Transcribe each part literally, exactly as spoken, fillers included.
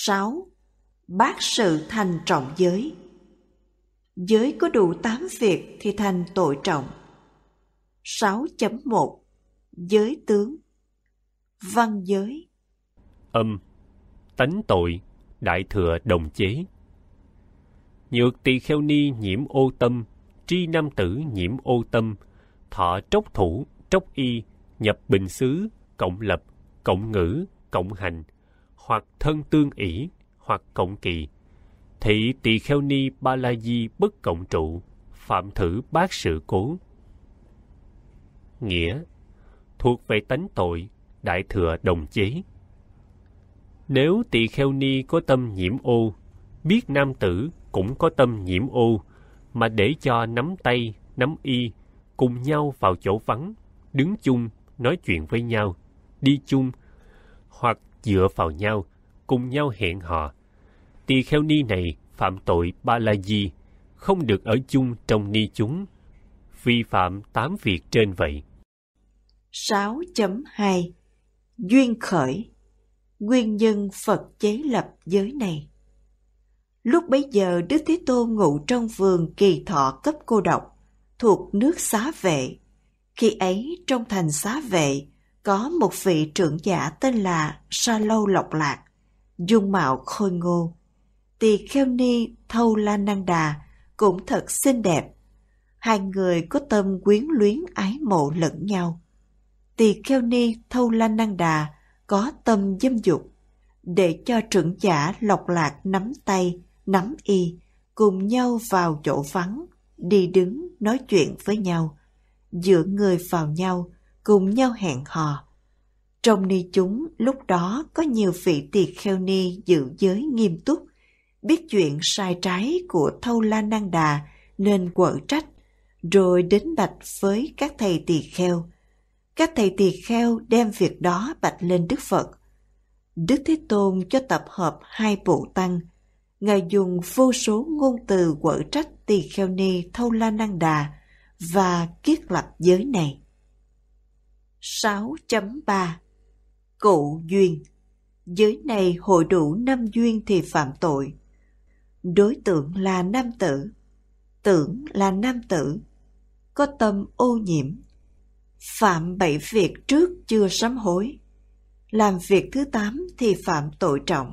sáu. Bác sự thành trọng giới. Giới có đủ tám việc thì thành tội trọng. sáu chấm một. Giới tướng. Văn giới. Âm. Tánh tội, đại thừa đồng chế. Nhược tỳ kheo ni nhiễm ô tâm, tri nam tử nhiễm ô tâm, thọ trốc thủ, trốc y, nhập bình xứ, cộng lập, cộng ngữ, cộng hành, hoặc thân tương ỷ, hoặc cộng kỳ. Thị tỳ kheo ni ba la di bất cộng trụ, phạm thử bát sự cố. Nghĩa: thuộc về tánh tội, đại thừa đồng chế. Nếu tỳ kheo ni có tâm nhiễm ô, biết nam tử cũng có tâm nhiễm ô, mà để cho nắm tay, nắm y, cùng nhau vào chỗ vắng, đứng chung, nói chuyện với nhau, đi chung, hoặc dựa vào nhau, cùng nhau hẹn hò, tỳ kheo ni này phạm tội ba la di, không được ở chung trong ni chúng, vi phạm tám việc trên vậy. sáu chấm hai. Duyên khởi. Nguyên nhân Phật chế lập giới này. Lúc bấy giờ Đức Thế Tôn ngụ trong vườn Kỳ Thọ cấp Cô Độc, thuộc nước Xá Vệ. Khi ấy trong thành Xá Vệ có một vị trưởng giả tên là Sa Lâu Lộc Lạc, dung mạo khôi ngô. Tỳ kheo ni Thâu La Năng Đà cũng thật xinh đẹp. Hai người có tâm quyến luyến ái mộ lẫn nhau. Tỳ kheo ni Thâu La Năng Đà có tâm dâm dục, để cho trưởng giả Lộc Lạc nắm tay, nắm y, cùng nhau vào chỗ vắng, đi đứng nói chuyện với nhau, dựa người vào nhau, cùng nhau hẹn hò. Trong ni chúng lúc đó có nhiều vị tỳ kheo ni giữ giới nghiêm túc, biết chuyện sai trái của Thâu La Năng Đà nên quở trách, rồi đến bạch với các thầy tỳ kheo. Các thầy tỳ kheo đem việc đó bạch lên Đức Phật. Đức Thế Tôn cho tập hợp hai bộ tăng. Ngài dùng vô số ngôn từ quở trách tỳ kheo ni Thâu La Năng Đà và thiết lập giới này. sáu chấm ba. Cụ duyên. Giới này hội đủ năm duyên thì phạm tội. Đối tượng là nam tử. Tưởng là nam tử. Có tâm ô nhiễm. Phạm bảy việc trước chưa sám hối. Làm việc thứ tám thì phạm tội trọng.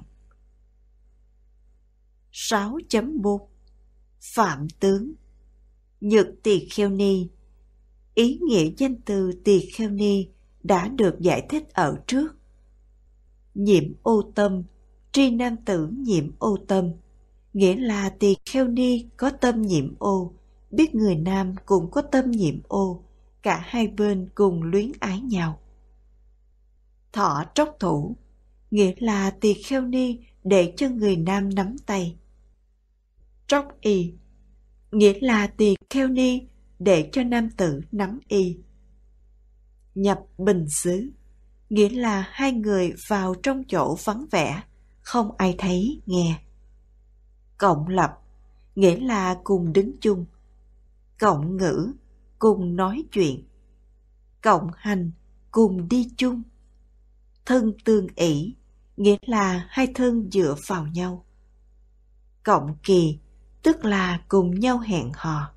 sáu chấm bốn. Phạm tướng. Nhược tỳ kheo ni. Ý nghĩa danh từ tỳ kheo ni đã được giải thích ở trước. Nhiễm ô tâm, tri nam tử nhiễm ô tâm, nghĩa là tỳ kheo ni có tâm nhiễm ô, biết người nam cũng có tâm nhiễm ô, cả hai bên cùng luyến ái nhau. Thọ trốc thủ, nghĩa là tỳ kheo ni để cho người nam nắm tay. Trốc y, nghĩa là tỳ kheo ni để cho nam tử nắm y. Nhập bình xứ, nghĩa là hai người vào trong chỗ vắng vẻ, không ai thấy nghe. Cộng lập, nghĩa là cùng đứng chung. Cộng ngữ, cùng nói chuyện. Cộng hành, cùng đi chung. Thân tương ỷ, nghĩa là hai thân dựa vào nhau. Cộng kỳ, tức là cùng nhau hẹn hò.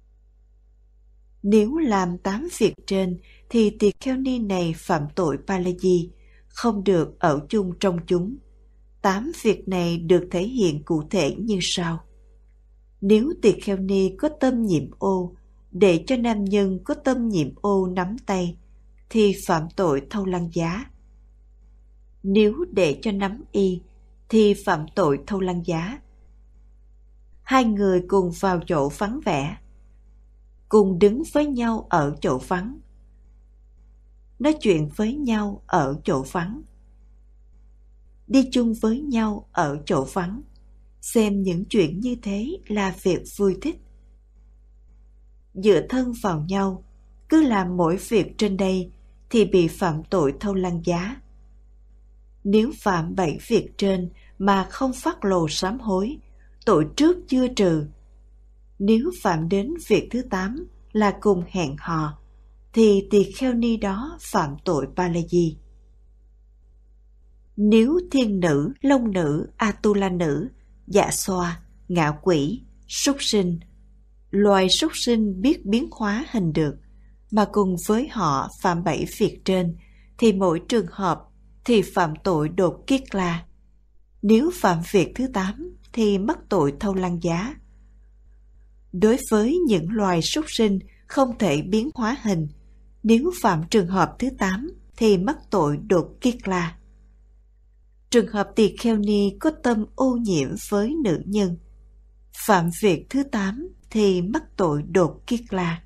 Nếu làm tám việc trên thì tỳ kheo ni này phạm tội ba la di, không được ở chung trong chúng. Tám việc này được thể hiện cụ thể như sau. Nếu tỳ kheo ni có tâm nhiễm ô, để cho nam nhân có tâm nhiễm ô nắm tay, thì phạm tội thâu lăng giá. Nếu để cho nắm y, thì phạm tội thâu lăng giá. Hai người cùng vào chỗ vắng vẻ, cùng đứng với nhau ở chỗ vắng, nói chuyện với nhau ở chỗ vắng, đi chung với nhau ở chỗ vắng, xem những chuyện như thế là việc vui thích. Dựa thân vào nhau, cứ làm mỗi việc trên đây thì bị phạm tội thâu lăng giá. Nếu phạm bảy việc trên mà không phát lồ sám hối, tội trước chưa trừ. Nếu phạm đến việc thứ tám là cùng hẹn hò, thì tỳ kheo ni đó phạm tội ba la di. Nếu thiên nữ, long nữ, Atula nữ, dạ xoa, ngạ quỷ, súc sinh, loài súc sinh biết biến hóa hình được, mà cùng với họ phạm bảy việc trên, thì mỗi trường hợp thì phạm tội đột kiết la. Nếu phạm việc thứ tám thì mắc tội thâu lăng giá. Đối với những loài súc sinh không thể biến hóa hình, nếu phạm trường hợp thứ tám thì mắc tội đột kiết la. Trường hợp tỳ kheo ni có tâm ô nhiễm với nữ nhân, phạm việc thứ tám thì mắc tội đột kiết la.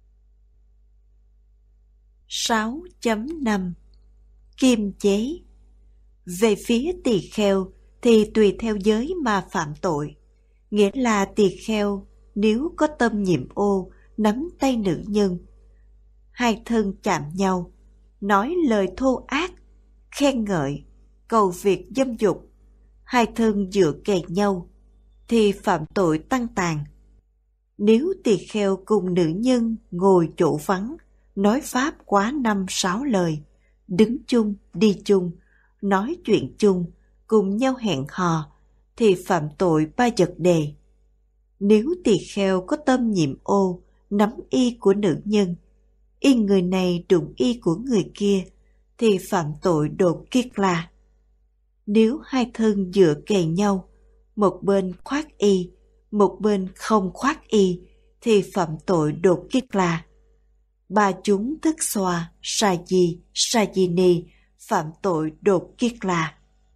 sáu chấm năm Kim chế. Về phía tỳ kheo thì tùy theo giới mà phạm tội, nghĩa là tỳ kheo nếu có tâm nhiễm ô, nắm tay nữ nhân, hai thân chạm nhau, nói lời thô ác, khen ngợi, cầu việc dâm dục, hai thân dựa kề nhau, thì phạm tội tăng tàn. Nếu tỳ kheo cùng nữ nhân ngồi chỗ vắng, nói pháp quá năm sáu lời, đứng chung, đi chung, nói chuyện chung, cùng nhau hẹn hò, thì phạm tội ba vật đề. Nếu tỳ kheo có tâm nhiễm ô, nắm y của nữ nhân, y người này đụng y của người kia, thì phạm tội đột kiết la. Nếu hai thân dựa kề nhau, một bên khoác y, một bên không khoác y, thì phạm tội đột kiết la. Ba chúng thức xoa, sa di, sa di ni, phạm tội đột kiết la.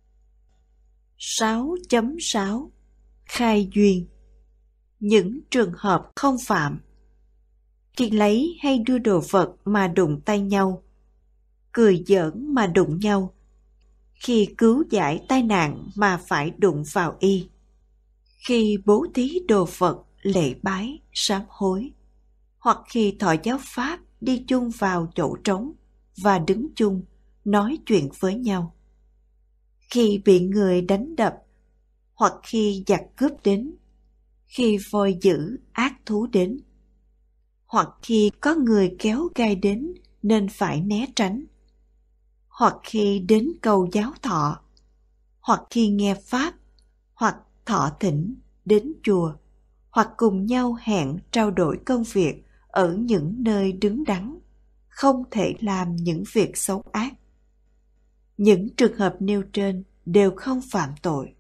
sáu chấm sáu Khai duyên. Những trường hợp không phạm: khi lấy hay đưa đồ vật mà đụng tay nhau, cười giỡn mà đụng nhau, khi cứu giải tai nạn mà phải đụng vào y, khi bố thí đồ vật, lễ bái, sám hối, hoặc khi thọ giáo pháp đi chung vào chỗ trống và đứng chung, nói chuyện với nhau, khi bị người đánh đập, hoặc khi giặc cướp đến, khi voi dữ ác thú đến, hoặc khi có người kéo gai đến nên phải né tránh, hoặc khi đến cầu giáo thọ, hoặc khi nghe pháp, hoặc thọ thỉnh đến chùa, hoặc cùng nhau hẹn trao đổi công việc ở những nơi đứng đắn, không thể làm những việc xấu ác. Những trường hợp nêu trên đều không phạm tội.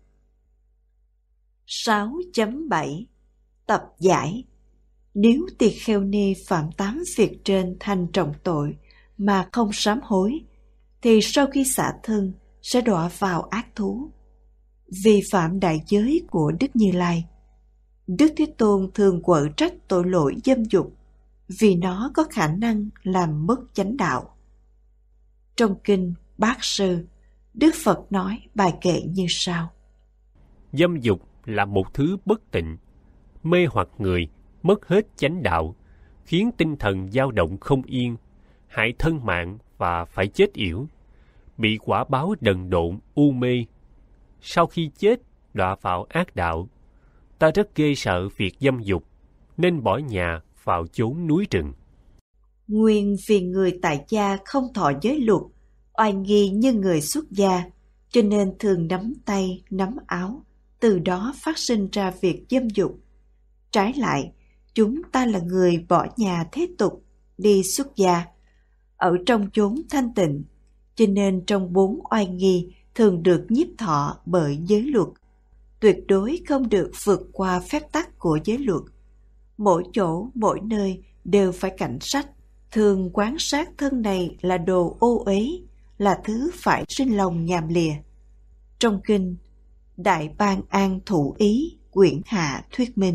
sáu chấm bảy Tập giải. Nếu tỳ kheo ni phạm tám việc trên thành trọng tội mà không sám hối, thì sau khi xả thân sẽ đọa vào ác thú. Vi phạm đại giới của Đức Như Lai, Đức Thế Tôn thường quở trách tội lỗi dâm dục vì nó có khả năng làm mất chánh đạo. Trong kinh Bát Sư, Đức Phật nói bài kệ như sau: Dâm dục là một thứ bất tịnh, mê hoặc người, mất hết chánh đạo, khiến tinh thần dao động không yên, hại thân mạng và phải chết yểu, bị quả báo đần độn u mê. Sau khi chết đọa vào ác đạo. Ta rất ghê sợ việc dâm dục, nên bỏ nhà vào chốn núi rừng. Nguyên vì người tại gia không thọ giới luật, oai nghi như người xuất gia, cho nên thường nắm tay, nắm áo, từ đó phát sinh ra việc dâm dục. Trái lại, chúng ta là người bỏ nhà thế tục, đi xuất gia, ở trong chốn thanh tịnh, cho nên trong bốn oai nghi thường được nhiếp thọ bởi giới luật, tuyệt đối không được vượt qua phép tắc của giới luật. Mỗi chỗ, mỗi nơi đều phải cảnh sách, thường quán sát thân này là đồ ô uế, là thứ phải sinh lòng nhàm lìa. Trong kinh Đại Ban An Thủ Ý quyển hạ thuyết minh: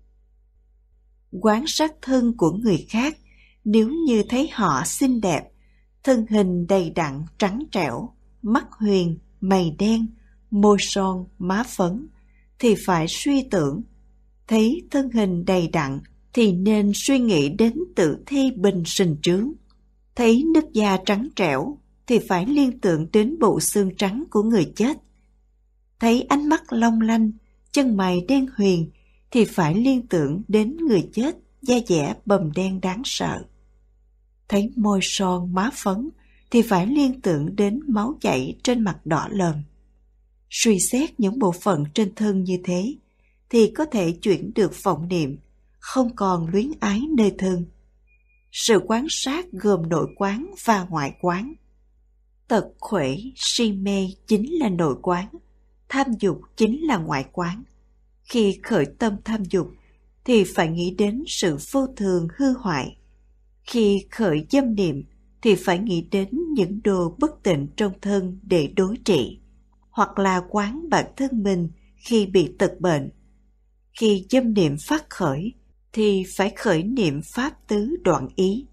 Quán sát thân của người khác, nếu như thấy họ xinh đẹp, thân hình đầy đặn trắng trẻo, mắt huyền, mày đen, môi son, má phấn, thì phải suy tưởng. Thấy thân hình đầy đặn thì nên suy nghĩ đến tử thi bình sình trướng. Thấy nước da trắng trẻo thì phải liên tưởng đến bộ xương trắng của người chết. Thấy ánh mắt long lanh, chân mày đen huyền thì phải liên tưởng đến người chết da dẻ bầm đen đáng sợ. Thấy môi son má phấn thì phải liên tưởng đến máu chảy trên mặt đỏ lòm. Suy xét những bộ phận trên thân như thế thì có thể chuyển được vọng niệm, không còn luyến ái nơi thân. Sự quán sát gồm nội quán và ngoại quán. Tật khuể, si mê chính là nội quán, tham dục chính là ngoại quán. Khi khởi tâm tham dục thì phải nghĩ đến sự vô thường hư hoại. Khi khởi dâm niệm thì phải nghĩ đến những đồ bất tịnh trong thân để đối trị, hoặc là quán bản thân mình khi bị tật bệnh. Khi dâm niệm phát khởi thì phải khởi niệm pháp tứ đoạn ý.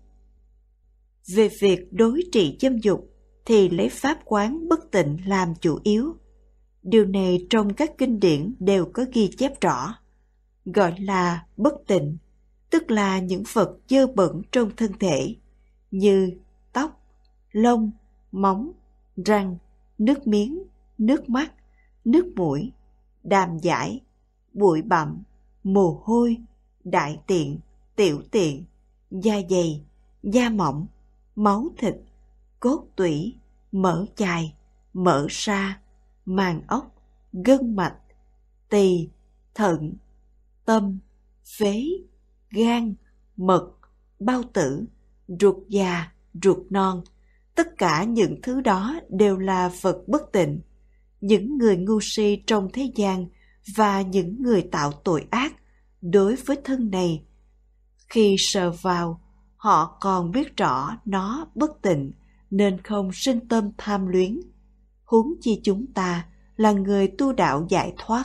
Về việc đối trị dâm dục thì lấy pháp quán bất tịnh làm chủ yếu. Điều này trong các kinh điển đều có ghi chép rõ. Gọi là bất tịnh, tức là những vật dơ bẩn trong thân thể, như tóc, lông, móng, răng, nước miếng, nước mắt, nước mũi, đàm giải, bụi bặm, mồ hôi, đại tiện, tiểu tiện, da dày, da mỏng, máu thịt, cốt tủy, mỡ chài, mỡ sa, màng ốc, gân mạch, tỳ, thận, tâm, phế, gan, mật, bao tử, ruột già, ruột non. Tất cả những thứ đó đều là vật bất tịnh. Những người ngu si trong thế gian và những người tạo tội ác đối với thân này, khi sờ vào, họ còn biết rõ nó bất tịnh nên không sinh tâm tham luyến. Huống chi chúng ta là người tu đạo giải thoát.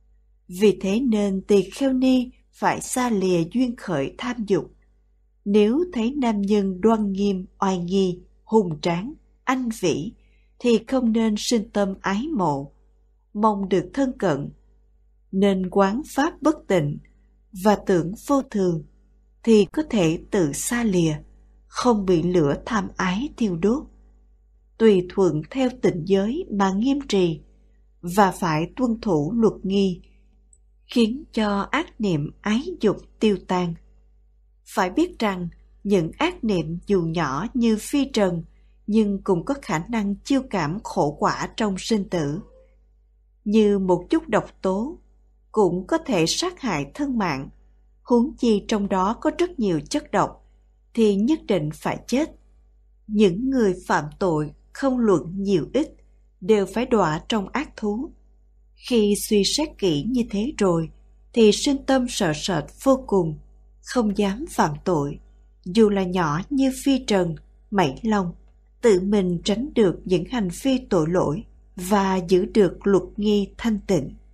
Vì thế nên tỳ kheo ni phải xa lìa duyên khởi tham dục. Nếu thấy nam nhân đoan nghiêm, oai nghi, hùng tráng, anh vĩ, thì không nên sinh tâm ái mộ, mong được thân cận. Nên quán pháp bất tịnh và tưởng vô thường thì có thể tự xa lìa, không bị lửa tham ái thiêu đốt. Tùy thuận theo tịnh giới mà nghiêm trì và phải tuân thủ luật nghi, khiến cho ác niệm ái dục tiêu tan. Phải biết rằng những ác niệm dù nhỏ như phi trần nhưng cũng có khả năng chiêu cảm khổ quả trong sinh tử. Như một chút độc tố cũng có thể sát hại thân mạng, huống chi trong đó có rất nhiều chất độc thì nhất định phải chết. Những người phạm tội không luận nhiều ít đều phải đọa trong ác thú. Khi suy xét kỹ như thế rồi thì sinh tâm sợ sệt vô cùng, không dám phạm tội, dù là nhỏ như phi trần, mảy lông, tự mình tránh được những hành vi tội lỗi và giữ được luật nghi thanh tịnh.